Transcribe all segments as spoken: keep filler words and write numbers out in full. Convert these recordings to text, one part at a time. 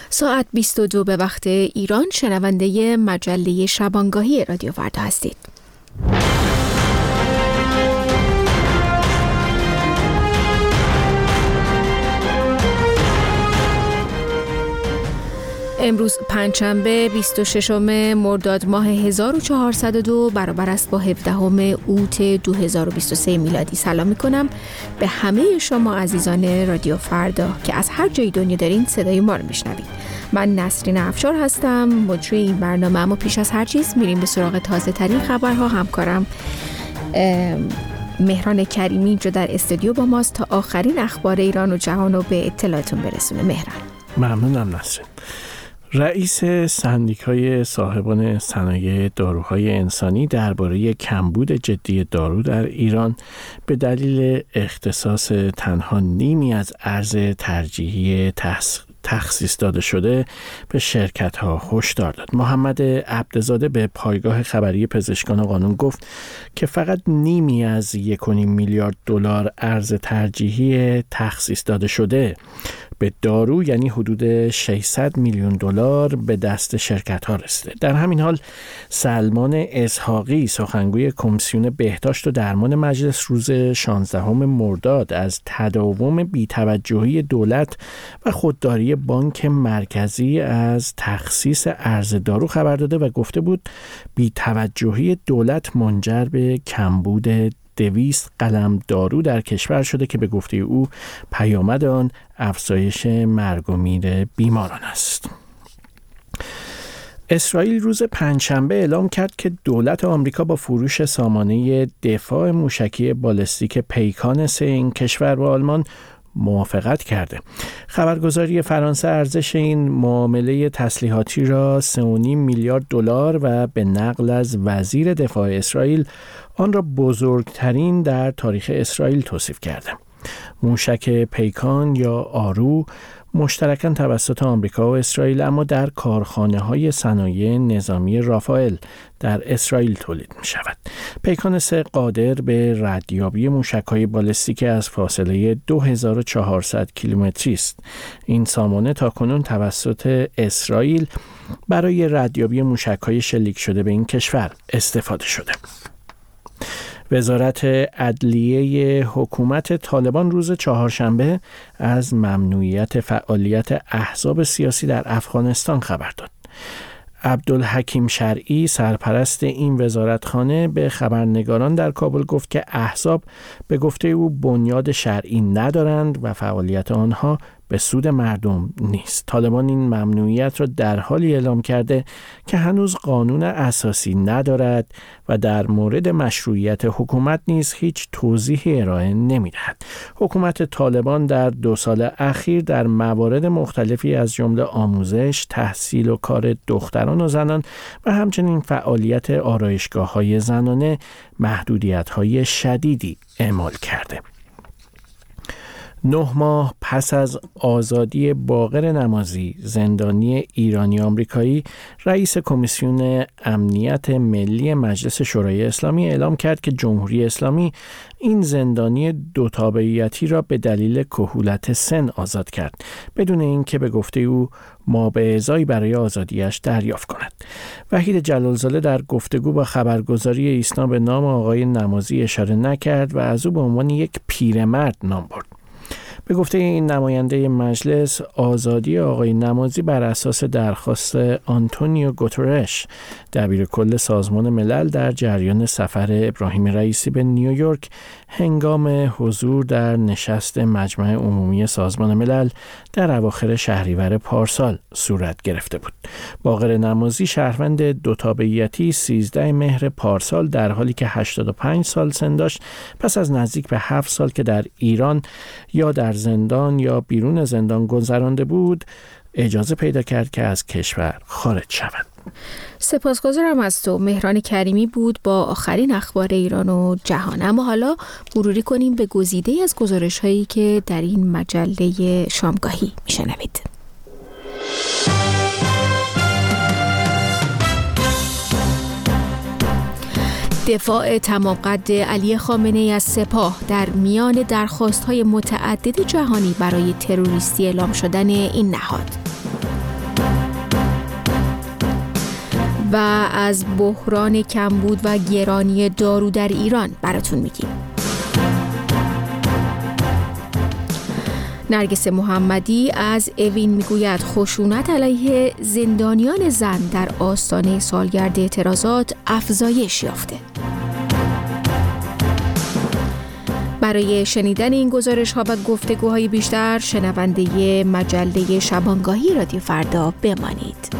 ساعت بیست و دو به وقت ایران، شنونده مجله شبانگاهی رادیو فردا هستید. امروز پنجشنبه بیست و ششم مرداد ماه هزار و چهارصد و دو برابر است با هفدهم اوت دو هزار و بیست و سه میلادی. سلام میکنم به همه شما عزیزان رادیو فردا که از هر جای دنیا دارین صدای ما رو میشنوید. من نسرین افشار هستم، مجری این برنامه. اما پیش از هر چیز میریم به سراغ تازه ترین خبرها. همکارم مهران کریمی اینجا در استودیو با ماست تا آخرین اخبار ایران و جهان رو به اطلاعتون برسونه. مهران. ممنونم نسرین. رئیس سندیکای صاحبان صنایع داروهای انسانی درباره کمبود جدی دارو در ایران به دلیل اختصاص تنها نیمی از ارز ترجیحی تحصیل تخصیص داده شده به شرکت‌ها هشدار داد. محمد عبدزاده به پایگاه خبری پزشکان قانون گفت که فقط نیمی از یک و نیم میلیارد دلار ارز ترجیحی تخصیص داده شده به دارو، یعنی حدود ششصد میلیون دلار، به دست شرکت‌ها رسیده. در همین حال سلمان اسحاقی، سخنگوی کمیسیون بهداشت و درمان مجلس، روز شانزدهم مرداد از تداوم بی‌توجهی دولت و خودداری بانک مرکزی از تخصیص ارز دارو خبر داده و گفته بود بی‌توجهی دولت منجر به کمبود دویست قلم دارو در کشور شده که به گفته او پیامد آن افزایش مرگ و میر بیماران است. اسرائیل روز پنجشنبه اعلام کرد که دولت آمریکا با فروش سامانه دفاع موشکی بالستیک پیکان سه این کشور با آلمان موافقت کرده. خبرگزاری فرانسه ارزش این معامله تسلیحاتی را سه و نیم میلیارد دلار و به نقل از وزیر دفاع اسرائیل آن را بزرگترین در تاریخ اسرائیل توصیف کرده. موشک پیکان یا آرو مشترکاً توسط آمریکا و اسرائیل اما در کارخانه‌های صنایع نظامی رافائل در اسرائیل تولید می‌شود. پیکان سه قادر به ردیابی موشک‌های بالستیک از فاصله دو هزار و چهارصد کیلومتری است. این سامانه تاکنون توسط اسرائیل برای ردیابی موشک‌های شلیک شده به این کشور استفاده شده. وزارت عدلیه حکومت طالبان روز چهارشنبه از ممنوعیت فعالیت احزاب سیاسی در افغانستان خبر داد. عبدالحکیم شرعی، سرپرست این وزارتخانه، به خبرنگاران در کابل گفت که احزاب به گفته او بنیاد شرعی ندارند و فعالیت آنها به سود مردم نیست. طالبان این ممنوعیت را در حالی اعلام کرده که هنوز قانون اساسی ندارد و در مورد مشروعیت حکومت نیز هیچ توضیحی ارائه نمی‌دهد. حکومت طالبان در دو سال اخیر در موارد مختلفی از جمله آموزش، تحصیل و کار دختران و زنان و همچنین فعالیت آرایشگاه‌های زنانه محدودیت‌های شدیدی اعمال کرده. نه ماه پس از آزادی باقر نمازی، زندانی ایرانی آمریکایی، رئیس کمیسیون امنیت ملی مجلس شورای اسلامی اعلام کرد که جمهوری اسلامی این زندانی دو تابعیتی را به دلیل کهولت سن آزاد کرد، بدون اینکه به گفته او مابعضایی برای آزادیش دریافت کند. وحید جلالزاده در گفتگو با خبرگزاری ایسنا به نام آقای نمازی اشاره نکرد و از او به عنوان یک پیرمرد نام برد. به گفته این نماینده مجلس، آزادی آقای نمازی بر اساس درخواست آنتونیو گوترش، دبیر کل سازمان ملل، در جریان سفر ابراهیم رئیسی به نیویورک هنگام حضور در نشست مجمع عمومی سازمان ملل در اواخر شهریور پارسال صورت گرفته بود. باقر نمازی شهروند دو تابعیتی سیزده مهر پارسال در حالی که هشتاد و پنج سال سن داشت، پس از نزدیک به هفت سال که در ایران یا در زندان یا بیرون زندان گذرانده بود، اجازه پیدا کرد که از کشور خارج شود. سپاسگزارم از تو. مهران کریمی بود با آخرین اخبار ایران و جهان. اما حالا مروری کنیم به گزیده‌ای از گزارش‌هایی که در این مجله شامگاهی میشنوید. دفاع تمام‌قد علی خامنه‌ای از سپاه در میان درخواست‌های متعدد جهانی برای تروریستی اعلام شدن این نهاد. و از بحران کمبود و گرانی دارو در ایران براتون میگیم. نرگس محمدی از اوین میگوید خشونت علیه زندانیان زن در آستانه سالگرد اعتراضات افزایش یافته. برای شنیدن این گزارش ها و گفتگوهای بیشتر شنونده مجله شبانگاهی رادیو فردا بمانید.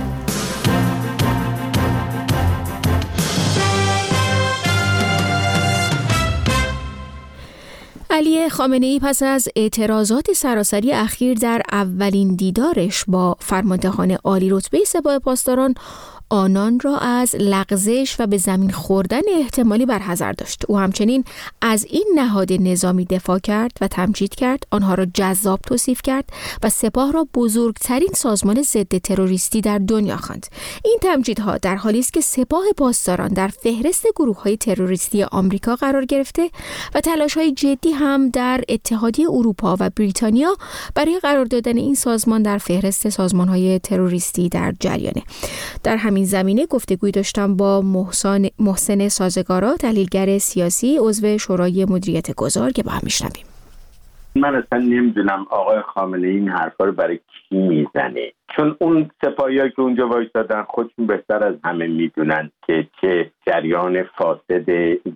علی خامنه‌ای پس از اعتراضات سراسری اخیر در اولین دیدارش با فرماندهان عالی رتبه سپاه پاسداران آنان را از لغزش و به زمین خوردن احتمالی برحذر داشت. او همچنین از این نهاد نظامی دفاع کرد و تمجید کرد، آنها را جذاب توصیف کرد و سپاه را بزرگترین سازمان ضد تروریستی در دنیا خواند. این تمجیدها در حالی است که سپاه پاسداران در فهرست گروه‌های تروریستی آمریکا قرار گرفته و تلاش‌های جدی هم در اتحادیه اروپا و بریتانیا برای قرار دادن این سازمان در فهرست سازمان‌های تروریستی در جریانه. در همین زمینه گفتگوی داشتم با محسن محسن سازگارا، تحلیلگر سیاسی، عضو شورای مدیریت گذار، که با هم میشنویم. من اصلا نمیدونم آقای خامنه‌ای این حرفا رو برای کی میزنه، چون اون سپاهیایی که اونجا وایسادن خودشون بهتر از همه میدونن که چه جریان فاسد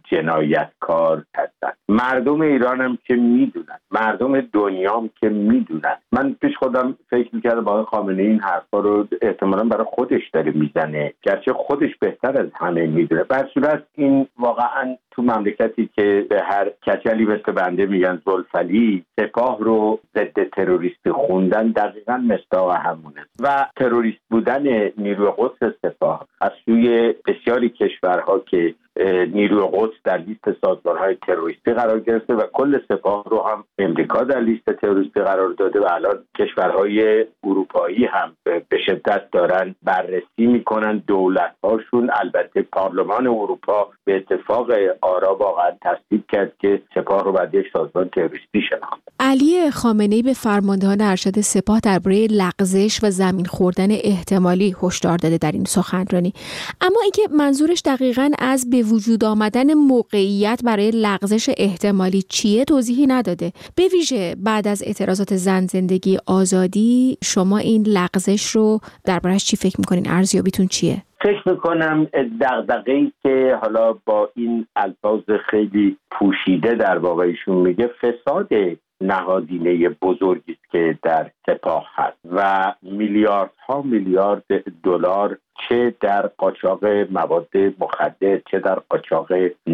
جنایتکار هستن. مردم ایران هم که میدونن، مردم دنیا هم که میدونن. من پیش خودم فکر میکردم آقای خامنه‌ای این حرفا رو احتمالاً برای خودش داره میزنه، گرچه خودش بهتر از همه میدونه. به هر صورت این واقعاً تو مملکتی که به هر کچلی مثل بنده میگن زلفلی، سپاه رو ضد تروریستی خوندن دقیقاً مصداق همونه. و تروریست بودن نیروی قدس سپاه از سوی بسیاری کشورها که نیروی قدس در لیست سازمان‌های تروریستی قرار گرفته و کل سپاه رو هم امریکا در لیست تروریستی قرار داده و الان کشورهای اروپایی هم به شدت دارن بررسی میکنن. دولت‌هاشون، البته پارلمان اروپا به اتفاق آرا واقعا تصدیق کرد که سپاه رو باید یک سازمان تروریستی شناخت. علی خامنه‌ای به فرماندهان ارشد سپاه درباره لغزش و زمین خوردن احتمالی هشدار داده در این سخنرانی، اما اینکه منظورش دقیقاً از به وجود آمدن موقعیت برای لغزش احتمالی چیه توضیحی نداده. به ویژه بعد از اعتراضات زن زندگی آزادی، شما این لغزش رو درباره‌اش چی فکر می‌کنین؟ ارزیابیتون چیه؟ فکر میکنم دغدغه‌ای که حالا با این الفاظ خیلی پوشیده در واقع ایشون میگه فساد نهادینه بزرگی است که در سپاه هست و میلیاردها میلیارد دلار چه در قاچاق مواد مخدر، چه در قاچاق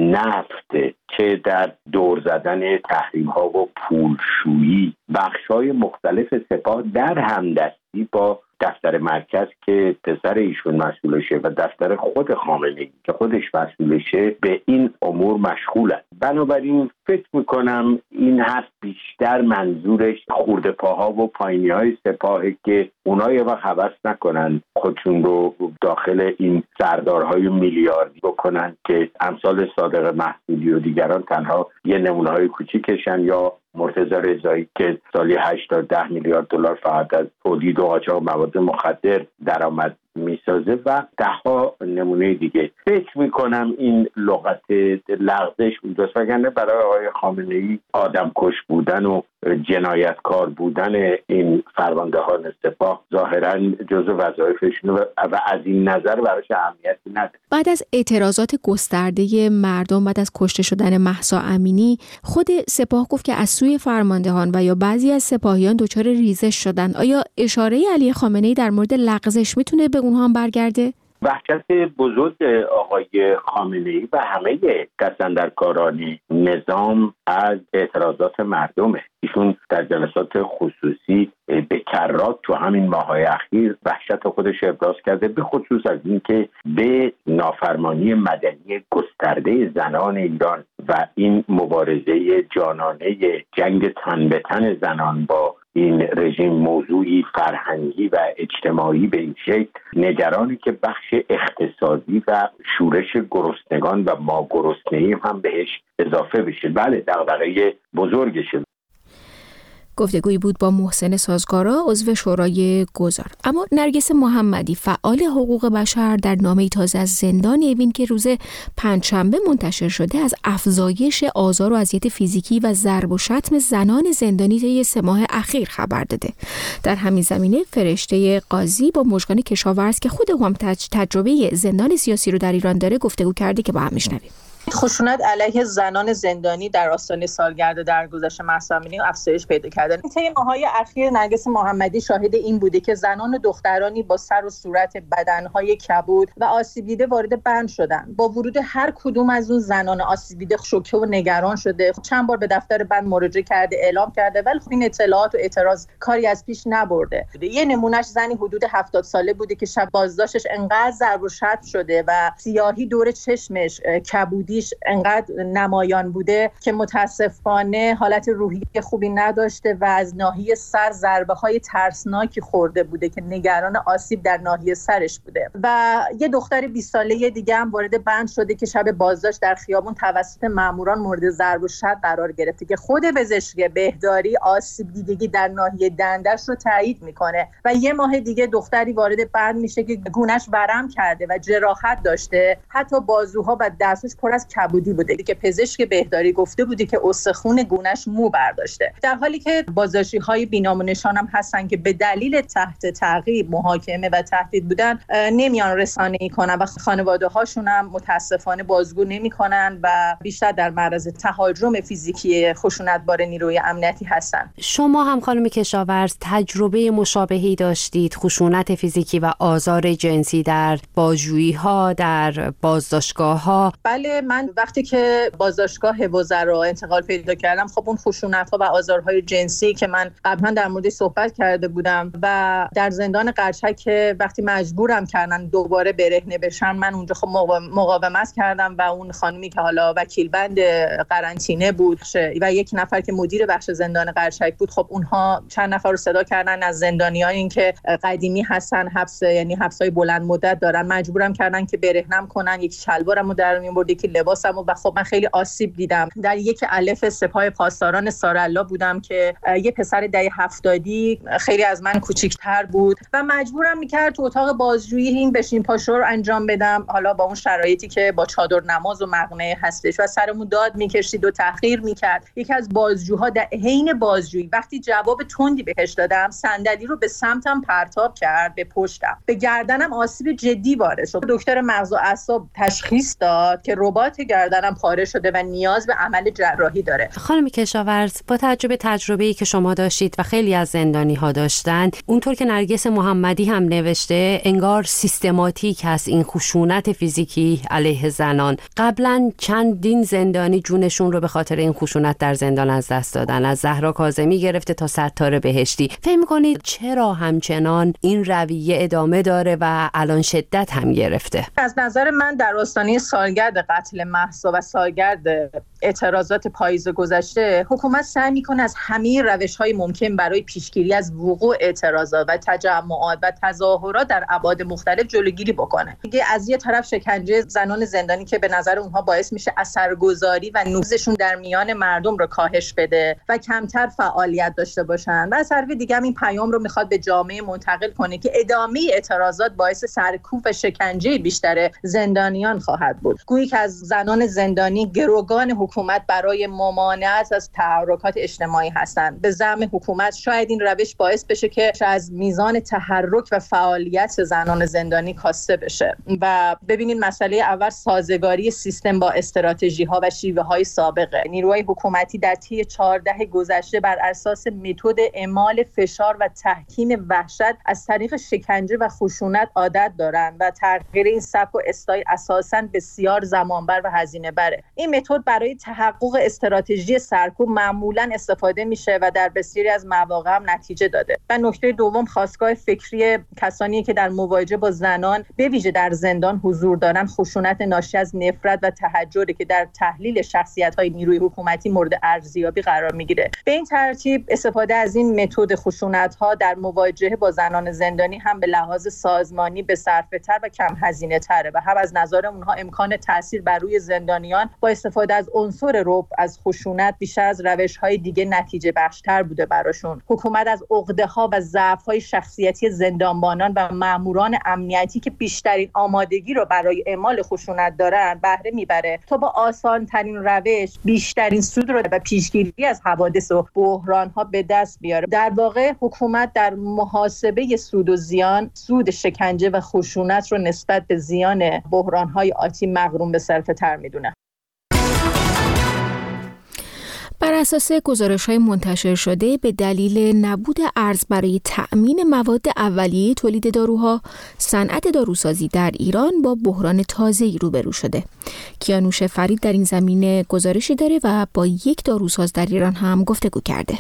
نفت، چه در دور زدن تحریم ها و پولشویی، بخش‌های مختلف سپاه در همدستی با دفتر مرکز که پسر ایشون مسئولشه و دفتر خود خامنه‌ای که خودش مسئولشه به این امور مشغول است. بنابراین فکر میکنم این حرف بیشتر منظورش خورده پاها و پایینی های سپاهه که اونها یه وقت حوض نکنن خودشون رو داخل این سردارهای میلیاردی بکنن که امثال صادق محمودی و دیگران تنها یه نمونه های کوچیکشن، یا مرتضی رضایی که سالی هشت تا ده میلیارد دلار فقط از تولید و قاچاق مواد مخدر درآمد میسازه و ده ها نمونه دیگه. فکر میکنم این لغت لغزش اونجاست، وگرنه برای آقای خامنه‌ای آدم کش بودن و جنایتکار بودن این فرماندهان سپاه ظاهراً جزو وظایفشونه و از این نظر براش اهمیتی نداره. بعد از اعتراضات گسترده مردم بعد از کشته شدن مهسا امینی، خود سپاه گفت که از سوی فرماندهان و یا بعضی از سپاهیان دچار ریزش شدن. آیا اشاره علی خامنه‌ای در مورد لغزش میتونه به اونها هم برگرده؟ وحشت بزرگ آقای خامنه‌ای و همه دست‌اندرکاران نظام از اعتراضات مردمه. ایشون در جلسات خصوصی به کرات تو همین ماه‌های اخیر وحشت خودش ابراز کرده، به خصوص از اینکه به نافرمانی مدنی گسترده زنان ایران و این مبارزه جانانه جنگ تن به تن زنان با این رژیم موضوعی فرهنگی و اجتماعی به این شکل نگرانی که بخش اقتصادی و شورش گرسنگان و ما گرسنه‌ای هم بهش اضافه بشه. بله، دغدغه بزرگشه. گفتگویی بود با محسن سازگارا، عضو شورای گذار. اما نرگس محمدی، فعال حقوق بشر، در نامه‌ای تازه از زندان اوین که روز پنجشنبه منتشر شده از افزایش آزار و اذیت فیزیکی و ضرب و شتم زنان زندانی طی سه ماه اخیر خبر داده. در همین زمینه فرشته قاضی با مژگان کشاورز که خود هم تجربه زندان سیاسی رو در ایران داره گفتگو کرده که با هم میشنویم. خشونت علیه زنان زندانی در آستانه سالگرد درگذشت مهسا امینی افزایش پیدا کرده. طی ماه‌های اخیر نرگس محمدی شاهد این بوده که زنان و دخترانی با سر و صورت بدنهای کبود و آسیب دیده وارد بند شدند. با ورود هر کدوم از اون زنان آسیب دیده شوکه و نگران شده. چند بار به دفتر بند مراجعه کرده، اعلام کرده، ولی خب این اطلاعات و اعتراض کاری از پیش نبرده. یه نمونهش زنی حدود هفتاد ساله بوده که شب بازداشتش انقدر ضرب و شتم شده و سیاهی دور چشمش، کبودی انقدر نمایان بوده که متاسفانه حالت روحی خوبی نداشته و از ناحیه سر ضربه های ترسناکی خورده بوده که نگران آسیب در ناحیه سرش بوده. و یه دختر بیست ساله دیگه هم وارد بند شده که شب بازداشت در خیابون توسط ماموران مورد ضرب و شتم قرار گرفته که خود پزشک بهداری آسیب دیدگی در ناحیه دندش رو تایید میکنه. و یه ماه دیگه دختری وارد بند میشه که گونه‌اش ورم کرده و جراحت داشته، حتی بازوها و دستش پر از کبودی بوده که پزشک بهداری گفته بوده که استخون گونه‌اش مو برداشته. در حالی که بازداشتی‌های بی‌نام و نشان هم هستن که به دلیل تحت تعقیب، محاکمه و تهدید بودن نمیان رسانه‌ای کنن و خانواده‌هاشون هم متاسفانه بازگو نمی‌کنن و بیشتر در معرض تهاجم فیزیکی خشونتبار نیروی امنیتی هستن. شما هم خانم کشاورز تجربه مشابهی داشتید، خشونت فیزیکی و آزار جنسی در بازجویی‌ها، در بازداشتگاه‌ها؟ بله، من وقتی که بازداشتگاه وزرا انتقال پیدا کردم، خب اون خشونت‌ها و آزارهای جنسی که من قبلا در موردش صحبت کرده بودم و در زندان قرچک که وقتی مجبورم کردن دوباره برهنه بشم، من اونجا خب مقاومت کردم و اون خانمی که حالا وکیل بند قرنطینه بود و یک نفر که مدیر بخش زندان قرچک بود، خب اونها چند نفر رو صدا کردن از زندانیان این که قدیمی هستن، حبس یعنی حبسای بلند مدت دارن، مجبورم کردن که برهنم کنن، یک شلوارمو در میون که لباسم و خب من خیلی آسیب دیدم. در یک الف سپاه پاسداران سارالله بودم که یه پسر دهه هفتادی خیلی از من کوچیک‌تر بود و مجبورم میکرد تو اتاق بازجویی این بشین پاشو رو انجام بدم، حالا با اون شرایطی که با چادر نماز و مقنعه هستش و سرمون داد میکشید و تحقیر میکرد. یکی از بازجوها در حین بازجویی وقتی جواب تندی بهش دادم، صندلی رو به سمتم پرتاب کرد، به پشتم، به گردنم آسیب جدی وارد شد. دکتر مغز و اعصاب تشخیص داد که رباط گردنم پاره شده و نیاز به عمل جراحی داره. خانم کشاورز، با تجربه تجربه‌ای که شما داشتید و خیلی از زندانی‌ها داشتند، اونطور که نرگس محمدی هم نوشته، انگار سیستماتیک هست این خشونت فیزیکی علیه زنان. قبلا چندین زندانی جونشون رو به خاطر این خشونت در زندان از دست دادن، از زهرا کاظمی گرفته تا ستاره بهشتی. فکر می‌کنید چرا همچنان این رویه ادامه داره و الان شدت هم گرفته؟ از نظر من در آستانه سالگرد قتل مهسا و سالگرد اعتراضات پاییز گذشته، حکومت سعی میکنه از همه روش‌های ممکن برای پیشگیری از وقوع اعتراضات و تجمعات و تظاهرات در ابعاد مختلف جلوگیری بکنه. دیگه از یه طرف شکنجه زنان زندانی که به نظر اونها باعث میشه اثرگذاری و نفوذشون در میان مردم رو کاهش بده و کمتر فعالیت داشته باشن، و از طرف دیگه هم این پیام رو میخواد به جامعه منتقل کنه که ادامه اعتراضات باعث سرکوب و شکنجه بیشتر زندانیان خواهد بود. گویی که از زنان زندانی گروگان حکومت برای ممانعت از تحرکات اجتماعی هستند. به زعم حکومت شاید این روش باعث بشه که از میزان تحرک و فعالیت زنان زندانی کاسته بشه. و ببینید مسئله اول سازگاری سیستم با استراتژی ها و شیوه های سابقه. نیروهای حکومتی در طی چهارده گذشته بر اساس متد اعمال فشار و تحکیم وحشت از طریق شکنجه و خشونت عادت دارند و تغییر این سبک و استایل اساساً بسیار زمانبر و هزینه بره. این متد برای تحقق استراتژی سرکوب معمولاً استفاده میشه و در بسیاری از مواقع هم نتیجه داده. و نکته دوم خاستگاه فکری کسانی که در مواجهه با زنان به ویژه در زندان حضور دارن خشونت ناشی از نفرت و تحجری که در تحلیل شخصیت‌های نیروی حکومتی مورد ارزیابی قرار میگیره. به این ترتیب استفاده از این متد خشونت‌ها در مواجهه با زنان زندانی هم به لحاظ سازمانی به صرفه‌تر و کم هزینه‌تره و هم از نظر اونها امکان تاثیر بر روی زندانیان با استفاده از عنصر رعب از خشونت بیشتر از روش‌های دیگه نتیجه بخش‌تر بوده براشون. حکومت از عقده‌ها و ضعف‌های شخصیتی زندانبانان و ماموران امنیتی که بیشترین آمادگی رو برای اعمال خشونت دارن بهره میبره تا با آسان‌ترین روش بیشترین سود رو و پیشگیری از حوادث و بحران‌ها به دست بیاره. در واقع حکومت در محاسبه سود و زیان، سود شکنجه و خشونت رو نسبت به زیان بحران‌های آتی مغروم به صرفه‌تر میدونه. بر اساس گزارش‌های منتشر شده به دلیل نبود ارز برای تأمین مواد اولیه تولید داروها، صنعت داروسازی در ایران با بحران تازه‌ای روبرو شده. کیانوش فرید در این زمینه گزارشی داره و با یک داروساز در ایران هم گفتگو کرده.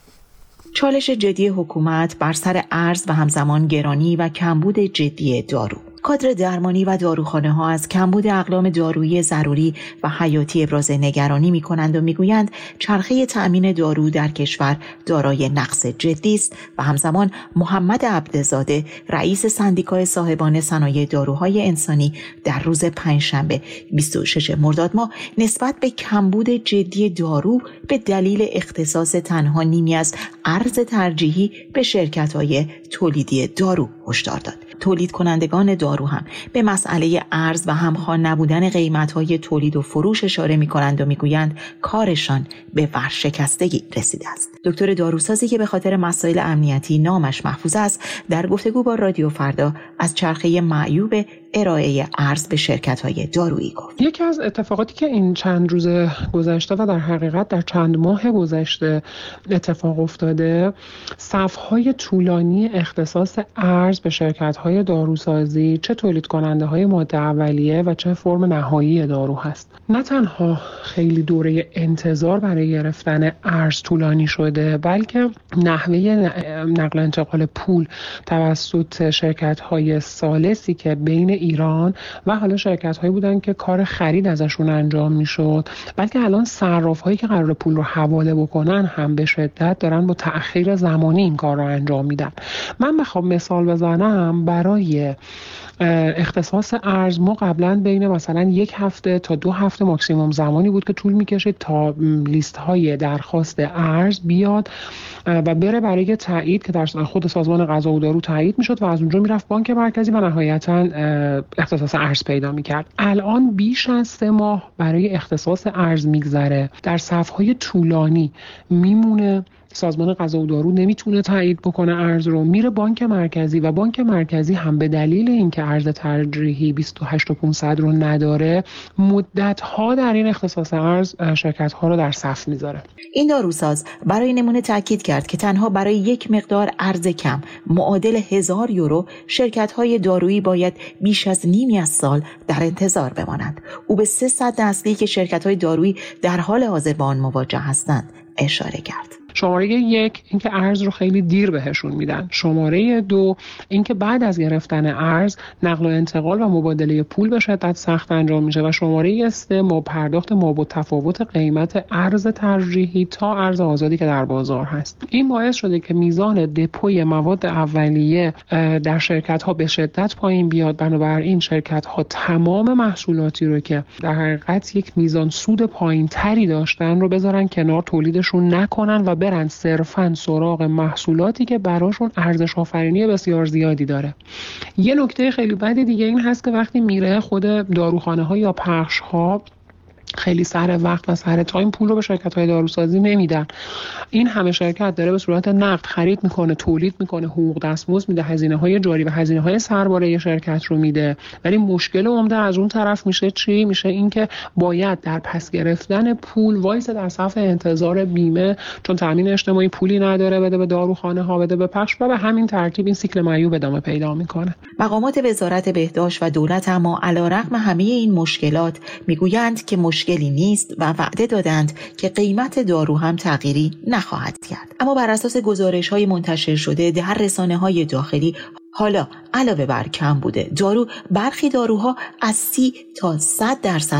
چالش جدی حکومت بر سر ارز و همزمان گرانی و کمبود جدی دارو. کادر درمانی و داروخانه ها از کمبود اقلام دارویی ضروری و حیاتی ابراز نگرانی می کنند و می گویند چرخه تأمین دارو در کشور دارای نقص جدی است و همزمان محمد عبدزاده رئیس سندیکای صاحبان صنایع داروهای انسانی در روز پنجشنبه بیست و ششم مرداد ماه نسبت به کمبود جدی دارو به دلیل اختصاص تنها نیمی از ارز ترجیحی به شرکت‌های تولیدی دارو هشدار داد. تولید کنندگان دارو هم به مسئله ارز و همخوان نبودن قیمت‌های تولید و فروش اشاره می‌کنند و می‌گویند کارشان به ورشکستگی رسیده است. دکتر داروسازی که به خاطر مسائل امنیتی نامش محفوظ است، در گفتگو با رادیو فردا از چرخه معیوب ارائه ارز به شرکت‌های دارویی گفت. یکی از اتفاقاتی که این چند روز گذشته و در حقیقت در چند ماه گذشته اتفاق افتاده، صف‌های طولانی اختصاص ارز به شرکت‌های داروسازی، چه تولید کننده‌های ماده اولیه و چه فرم نهایی دارو هست. نه تنها خیلی دوره انتظار برای گرفتن ارز طولانی شده، بلکه نحوه نقل و انتقال پول توسط شرکت‌های ثالثی که بین ایران و حالا شرکت‌هایی بودن که کار خرید ازشون انجام میشد، بلکه الان صراف‌هایی که قرار پول رو حواله بکنن هم به شدت دارن با تأخیر زمانی این کار رو انجام میدن. من بخوام مثال بزنم، برای اختصاص ارز ما قبلا بین مثلا یک هفته تا دو هفته ماکسیموم زمانی بود که طول میکشید تا لیست های درخواست ارز بیاد و بره برای تایید که در خود سازمان غذا و دارو تایید میشد و از اونجا میرفت بانک مرکزی و نهایتا اختصاص ارز پیدا میکرد. الان بیش از سه ماه برای اختصاص ارز میگذره، در صفهای طولانی میمونه، سازمان غذا و دارو نمیتونه تایید بکنه ارز رو، میره بانک مرکزی و بانک مرکزی هم به دلیل اینکه ارز ترجیحی بیست و هشت و پانصد رو نداره، مدت‌ها در این اختصاص ارز شرکت‌ها رو در صف میذاره. این داروساز برای نمونه تاکید کرد که تنها برای یک مقدار ارز کم معادل هزار یورو شرکت‌های دارویی باید بیش از نیمی از سال در انتظار بمانند. او به سیصد نسلی که شرکت‌های دارویی در حال حاضر با آن مواجه هستند اشاره کرد. شماره یک اینکه ارز رو خیلی دیر بهشون میدن. شماره دو اینکه بعد از گرفتن ارز نقل و انتقال و مبادله پول به شدت سخت انجام میشه و شماره سه ما پرداخت ما تفاوت قیمت ارز ترجیحی تا ارز آزادی که در بازار هست. این باعث شده که میزان دپوی مواد اولیه در شرکت ها به شدت پایین بیاد. بنابراین شرکت ها تمام محصولاتی رو که در حقیقت یک میزان سود پایین تری داشتن رو بذارن کنار، تولیدشون نکنن و برن صرفاً سراغ محصولاتی که براشون ارزش آفرینی بسیار زیادی داره. یه نکته خیلی بد دیگه این هست که وقتی میره خود داروخانه ها یا پخش ها خیلی سر وقت و سر تایم پول رو به شرکت‌های داروسازی نمیدن. این همه شرکت داره به صورت نقد خرید میکنه، تولید میکنه، حقوق دستمزد میده، هزینه‌های جاری و هزینه‌های سرباره شرکت رو میده. ولی مشکل عمده از اون طرف میشه چی؟ میشه اینکه باید در پس گرفتن پول وایس در صف انتظار بیمه، چون تامین اجتماعی پولی نداره بده به داروخانه ها، بده به پخش و به همین ترتیب این سیکل معیوب ادامه پیدا میکنه. مقامات وزارت بهداشت و دولت اما علیرغم همه این مشکلات میگویند که مشکلی نیست و وعده دادند که قیمت دارو هم تغییری نخواهد کرد. اما بر اساس گزارش‌های منتشر شده در رسانه‌های داخلی، حالا علاوه بر کم بوده دارو، برخی داروها از سی تا صد درصد هم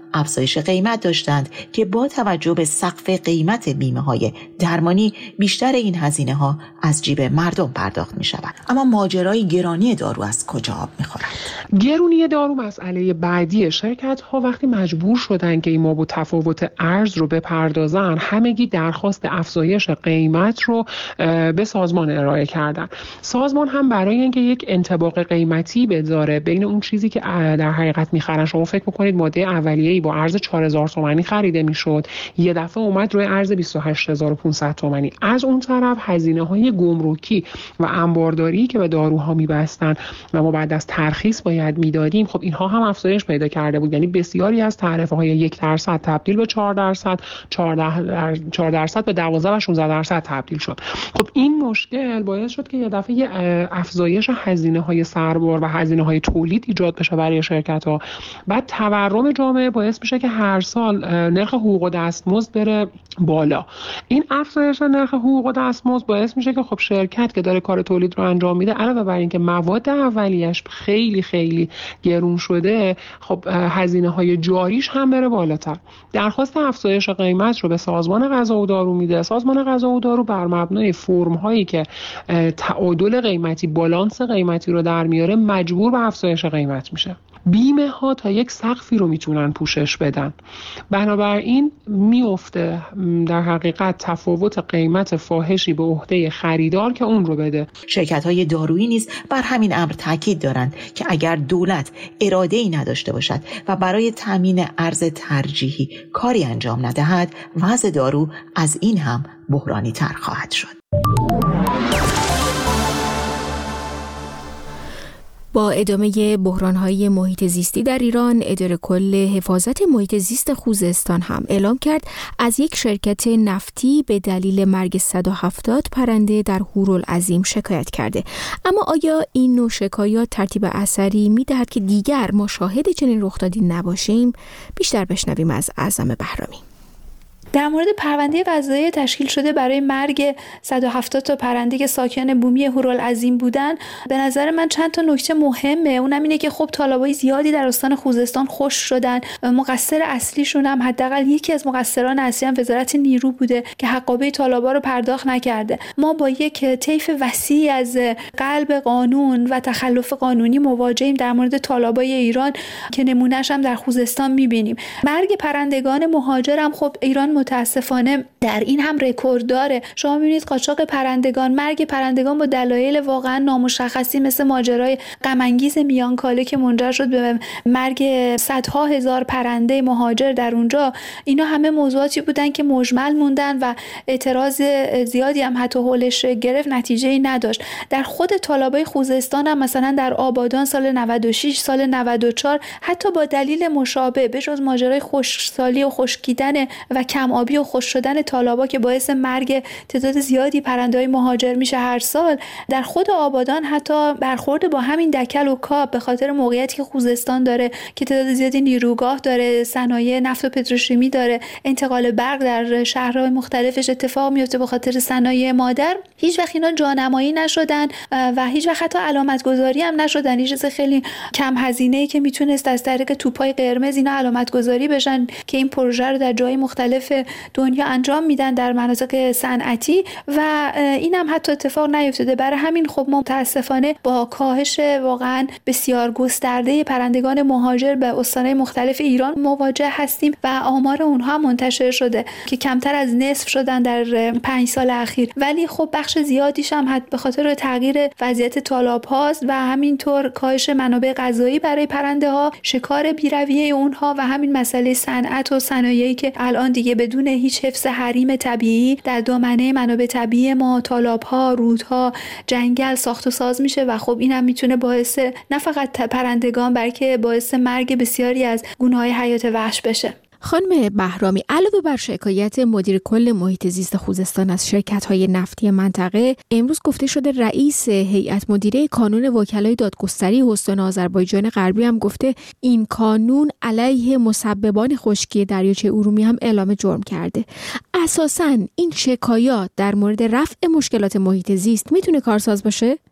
افزایش قیمت داشتند که با توجه به سقف قیمت بیمه‌های درمانی بیشتر این هزینه‌ها از جیب مردم پرداخت می‌شود. اما ماجرای گرانی دارو از کجا آب می‌خورد؟ گرونی دارو مسئله بعدی. شرکت‌ها وقتی مجبور شدن که این ما با تفاوت ارز رو بپردازن، همگی درخواست افزایش قیمت رو به سازمان ارائه کردن. سازمان هم برای اینکه یک انطباق قیمتی بذاره بین اون چیزی که در حقیقت می‌خرن، شما فکر می‌کنید ماده اولیه‌ای با ارز چهار هزار تومانی خریده میشد، یه دفعه اومد روی ارز بیست و هشت هزار و پانصد تومانی. از اون طرف هزینه‌های گمرکی و انبارداری که به داروها می‌بستن و ما بعد از ترخیص باید میدادیم، خب اینها هم افزایش پیدا کرده بود. یعنی بسیاری از تعرفه‌های یک درصد تبدیل به چهار درصد، چهار درصد به دوازده و شانزده درصد تبدیل شد. خب این مشکل باعث شد که یه دفعه افزایش هزینه‌های سربار و هزینه‌های تولید ایجاد بشه برای شرکت‌ها. بعد تورم جامعه باعث میشه که هر سال نرخ حقوق و دستمزد بره بالا. این افزایش نرخ حقوق و دستمزد باعث میشه که خب شرکت که داره کار تولید رو انجام میده، علاوه بر اینکه مواد اولیه‌اش خیلی خیلی گرون شده، خب هزینه‌های جاریش هم بره بالاتر. درخواست افزایش قیمت رو به سازمان غذا و دارو میده. سازمان غذا و دارو بر مبنای فرم‌هایی که تعادل قیمتی، بالانس قیمتی رو در میاره، مجبور به افزایش قیمت میشه. بیمه ها تا یک سقفی رو میتونن پوشش بدن، بنابراین میفته در حقیقت تفاوت قیمت فاحشی به عهده خریدار که اون رو بده. شرکت های دارویی نیز بر همین امر تاکید دارند که اگر دولت اراده‌ای نداشته باشد و برای تامین ارز ترجیحی کاری انجام ندهد، وضع دارو از این هم بحرانی تر خواهد شد. با ادامه بحران‌های محیط زیستی در ایران، اداره کل حفاظت محیط زیست خوزستان هم اعلام کرد از یک شرکت نفتی به دلیل مرگ صد و هفتاد پرنده در هورالعظیم شکایت کرده. اما آیا این نوع شکایات ترتیب اثری می‌دهد که دیگر ما شاهد چنین رخدادی نباشیم؟ بیشتر بشنویم از اعظم بهرامی. در مورد پرونده قضایی تشکیل شده برای مرگ صد و هفتاد تا پرنده که ساکن بومی هورالعظیم بودن، به نظر من چند تا نکته مهمه. اونم اینه که خب طالبای زیادی در استان خوزستان خشک شدن. مقصر اصلیشون هم حداقل یکی از مقصران اصلی هم وزارت نیرو بوده که حقابه طالبا رو پرداخت نکرده. ما با یک طیف وسیع از قلب قانون و تخلف قانونی مواجهیم در مورد طالبای ایران که نمونه‌اش هم در خوزستان می‌بینیم. مرگ پرندگان مهاجر هم خب ایران متاسفانه در این هم رکورد داره. شما می‌بینید قاچاق پرندگان، مرگ پرندگان با دلایل واقعا نامشخصی مثل ماجرای غم‌انگیز میانکاله که منجر شد به مرگ صدها هزار پرنده مهاجر در اونجا، اینا همه موضوعاتی بودن که مجمل موندن و اعتراض زیادی هم حتی حولش گرفت، نتیجه‌ای نداشت. در خود طالبای خوزستان هم مثلا در آبادان سال نود و شش، سال نود و چهار حتی با دلیل مشابه، به جز ماجرای خشکسالی و خشکیدن و کم آبی و خشک شدن طالبا که باعث مرگ تعداد زیادی پرنده‌های مهاجر میشه هر سال، در خود آبادان حتی برخورد با همین دکل و کاب به خاطر موقعیتی که خوزستان داره که تعداد زیادی نیروگاه داره، صنایع نفت و پتروشیمی داره، انتقال برق در شهرهای مختلفش اتفاق میفته به خاطر صنایع مادر، هیچ وقت اینا جانمایی نشدن و هیچ وقت حتی علامت گذاری هم نشدن. یه چیز خیلی کم هزینه‌ای که میتونست از طریق توپای قرمز اینا علامت گذاری بشن که این پروژه رو در جای مختلف دنیا انجام میدن در مناطق صنعتی و این هم حتی اتفاق نیفتاده. برای همین خب ما متاسفانه با کاهش واقعا بسیار گسترده پرندگان مهاجر به استانهای مختلف ایران مواجه هستیم و آمار اونها منتشر شده که کمتر از نصف شدن در پنج سال اخیر، ولی خب بخش زیادیش هم حتی به خاطر تغییر وضعیت طالاب هاست و همینطور کاهش منابع غذایی برای پرنده ها، شکار بی‌رویه اونها و همین مسئله صنعت و صنایعی که الان دیگه بدون هیچ حفظ حریم طبیعی در دامنه منابع طبیعی ما، تالاب‌ها، رودها، جنگل ساخت و ساز میشه و خب اینم میتونه باعث نه فقط پرندگان بلکه باعث مرگ بسیاری از گونه‌های حیات وحش بشه. خانم بهرامی، علاوه بر شکایت مدیر کل محیط زیست خوزستان از شرکت‌های نفتی منطقه، امروز گفته شده رئیس هیئت مدیره کانون وکلای دادگستری استان آذربایجان غربی هم گفته این کانون علیه مسببان خشکی دریاچه ارومیه هم اعلام جرم کرده. اساساً این شکایات در مورد رفع مشکلات محیط زیست میتونه کارساز باشه؟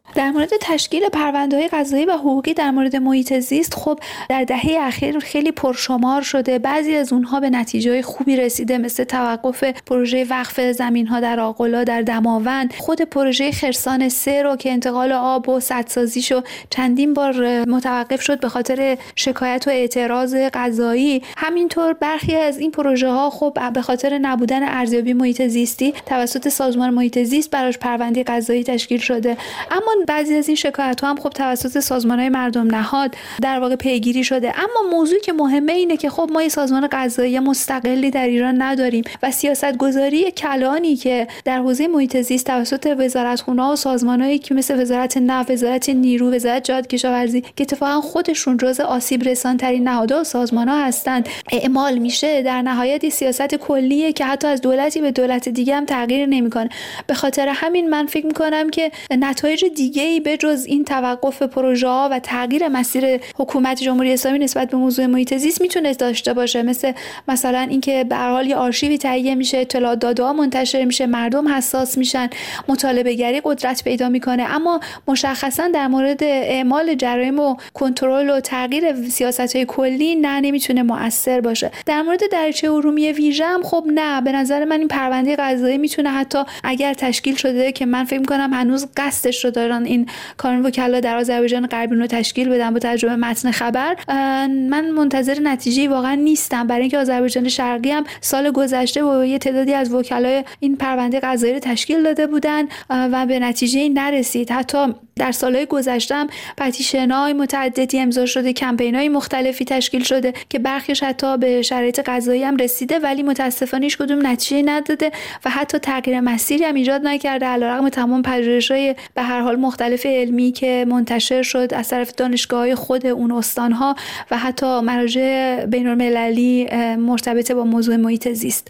در مورد تشکیل پرونده‌های قضایی و حقوقی در مورد محیط زیست، خب در دهه اخیر خیلی پرشمار شده. بعضی از اونها به نتیجه خوبی رسیده، مثل توقف پروژه وقف زمین‌ها در آغلا در دماوند، خود پروژه خرسان سه رو که انتقال آب و سدسازیشو چندین بار متوقف شد به خاطر شکایت و اعتراض قضایی. همینطور برخی از این پروژه ها خب به خاطر نبودن ارزیابی محیط زیستی توسط سازمان محیط زیست براش پرونده قضایی تشکیل شده. اما بعضی از این شکایت ها هم خب توسط سازمان‌های مردم نهاد در واقع پیگیری شده. اما موضوعی که مهمه اینه که خب ما یه سازمان قضایی مستقلی در ایران نداریم و سیاست‌گذاری کلانی که در حوزه محیط زیست توسط وزارتخونه‌ها و سازمان‌هایی که مثل وزارت نفت، وزارت نیرو، وزارت جهاد کشاورزی که اتفاقا خودشون جزء آسیب رسان‌ترین نهادها و سازمان‌ها هستند اعمال میشه، در نهایت سیاست کلیه که حتی از دولتی به دولت دیگه هم تغییر نمی‌کنه. به خاطر همین من فکر می‌کنم که نتایج دیگه‌ای به جز این توقف پروژه‌ها و تغییر مسیر حکومت جمهوری اسلامی نسبت به موضوع محیط زیست میتونه داشته باشه، مثل مثلا اینکه به هر حال یه آرشیوی تهیه میشه، اطلاعات داده‌ها منتشر میشه، مردم حساس میشن، مطالبه‌گری قدرت پیدا میکنه. اما مشخصا در مورد اعمال جرایم و کنترل و تغییر سیاست‌های کلی نه، نمیتونه مؤثر باشه. در مورد دریچه ارومیه ویژه هم خب نه، به نظر من این پرونده قضایی میتونه حتی اگر تشکیل شده که من فکر می‌کنم هنوز قصدش رو دارن این کانون وکلا در آذربایجان غربی رو تشکیل بدن با ترجمه متن خبر، من منتظر نتیجه واقعا نیستم، برای اینکه آذربایجان شرقی هم سال گذشته با یه تعدادی از وکلای این پرونده قضایی رو تشکیل داده بودن و به نتیجه نرسید. حتی در سالهای گذشته هم پتیشن‌های متعددی امضا شده، کمپین‌های مختلفی تشکیل شده که برخیش حتی به شرایط قضایی هم رسیده، ولی متاسفانه هیچ کدوم نتیجه نداده و حتی تغییر مسیری هم ایجاد نکرده، علیرغم تمام پژوهش‌های به هر حال مختلف علمی که منتشر شد از طرف دانشگاه‌های خود اون استان‌ها و حتی مراجع بین‌المللی مرتبط با موضوع محیط زیست.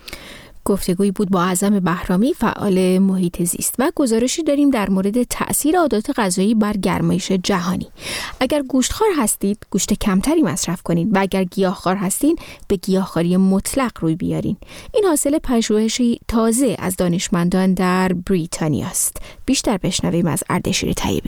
گفتگویی بود با اعظم بهرامی، فعال محیط زیست. و گزارشی داریم در مورد تأثیر عادات غذایی بر گرمایش جهانی. اگر گوشتخوار هستید، گوشت کمتری مصرف کنید و اگر گیاهخوار هستین، به گیاهخواری مطلق روی بیارین. این حاصل پژوهشی تازه از دانشمندان در بریتانیا است. بیشتر بشنویم از اردشیر طیبی.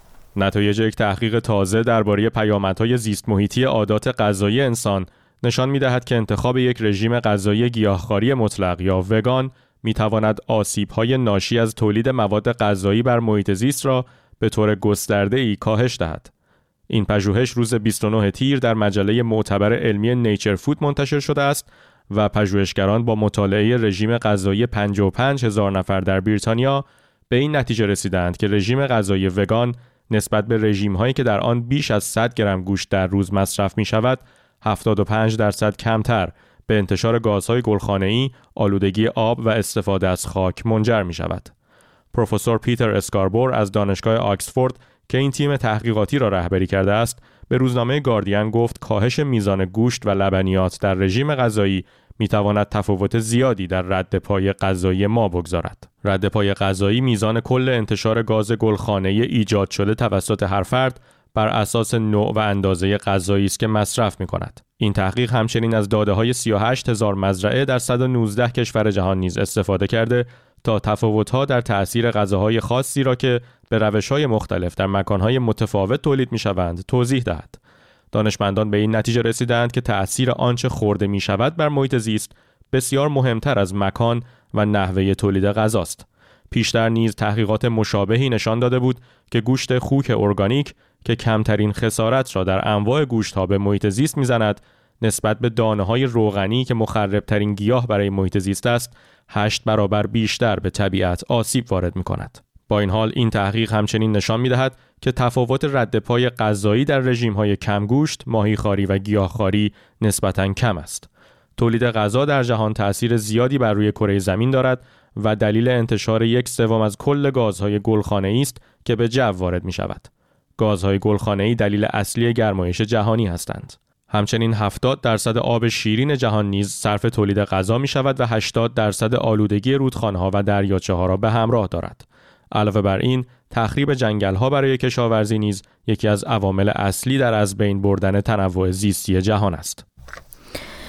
نتایج یک تحقیق تازه درباره پیامدهای زیست محیطی عادات غذایی انسان نشان می‌دهد که انتخاب یک رژیم غذایی گیاهخواری مطلق یا وگان می‌تواند آسیب‌های ناشی از تولید مواد غذایی بر محیط زیست را به طور گسترده‌ای کاهش دهد. این پژوهش روز بیست و نهم تیر در مجله معتبر علمی نیچر فود منتشر شده است و پژوهشگران با مطالعه رژیم غذایی پنجاه و پنج هزار نفر در بریتانیا به این نتیجه رسیدند که رژیم غذایی وگان نسبت به رژیم‌هایی که در آن بیش از صد گرم گوشت در روز مصرف می‌شود هفتاد و پنج درصد کمتر به انتشار گازهای گلخانه‌ای، آلودگی آب و استفاده از خاک منجر می شود. پروفسور پیتر اسکاربور از دانشگاه آکسفورد که این تیم تحقیقاتی را رهبری کرده است، به روزنامه گاردین گفت کاهش میزان گوشت و لبنیات در رژیم غذایی می تواند تفاوت زیادی در رد پای غذایی ما بگذارد. رد پای غذایی میزان کل انتشار گاز گلخانه‌ای ایجاد شده توسط هر فرد بر اساس نوع و اندازه غذایی است که مصرف می‌کند. این تحقیق همچنین از داده‌های سی و هشت هزار مزرعه در صد و نوزده کشور جهان نیز استفاده کرده تا تفاوت‌ها در تأثیر غذاهای خاصی را که به روش‌های مختلف در مکان‌های متفاوت تولید می‌شوند توضیح دهد. دانشمندان به این نتیجه رسیدند که تأثیر آنچه خورده می‌شود بر محیط زیست بسیار مهمتر از مکان و نحوه تولید غذاست. پیشتر نیز تحقیقات مشابهی نشان داده بود که گوشت خوک ارگانیک که کمترین خسارت را در انواع گوشت‌ها به محیط زیست می‌زند، نسبت به دانه‌های روغنی که مخرب‌ترین گیاه برای محیط زیست است، هشت برابر بیشتر به طبیعت آسیب وارد می‌کند. با این حال این تحقیق همچنین نشان می‌دهد که تفاوت رد پای غذایی در رژیم‌های کمگوشت، ماهیخواری و گیاهخواری نسبتاً کم است. تولید غذا در جهان تأثیر زیادی بر روی کره زمین دارد و دلیل انتشار یک سوم از کل گازهای گلخانه‌ای است که به جو وارد می‌شود. گازهای گلخانه‌ای دلیل اصلی گرمایش جهانی هستند. همچنین هفتاد درصد آب شیرین جهان نیز صرف تولید غذا می شود و هشتاد درصد آلودگی رودخانه‌ها و دریاچه‌ها را به همراه دارد. علاوه بر این، تخریب جنگل‌ها برای کشاورزی نیز یکی از عوامل اصلی در از بین بردن تنوع زیستی جهان است.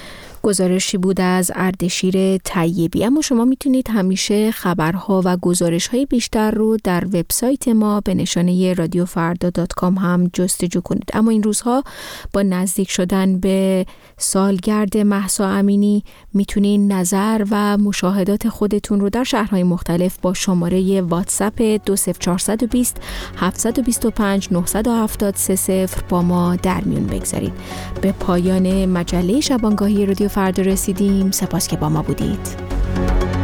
گزارشی بود از اردشیر طیبی. اما شما میتونید همیشه خبرها و گزارش‌های بیشتر رو در وبسایت ما به نشانه رادیو فردا دات کام هم جستجو کنید. اما این روزها با نزدیک شدن به سالگرد مهسا امینی میتونید نظر و مشاهدات خودتون رو در شهرهای مختلف با شماره واتساپ دو صفر چهار دو صفر هفت دو پنج نه هفت سه صفر با ما در میون بگذارید. به پایان مجله شبانگاهی رادیو فردا رسیدیم. سپاس که با ما بودید.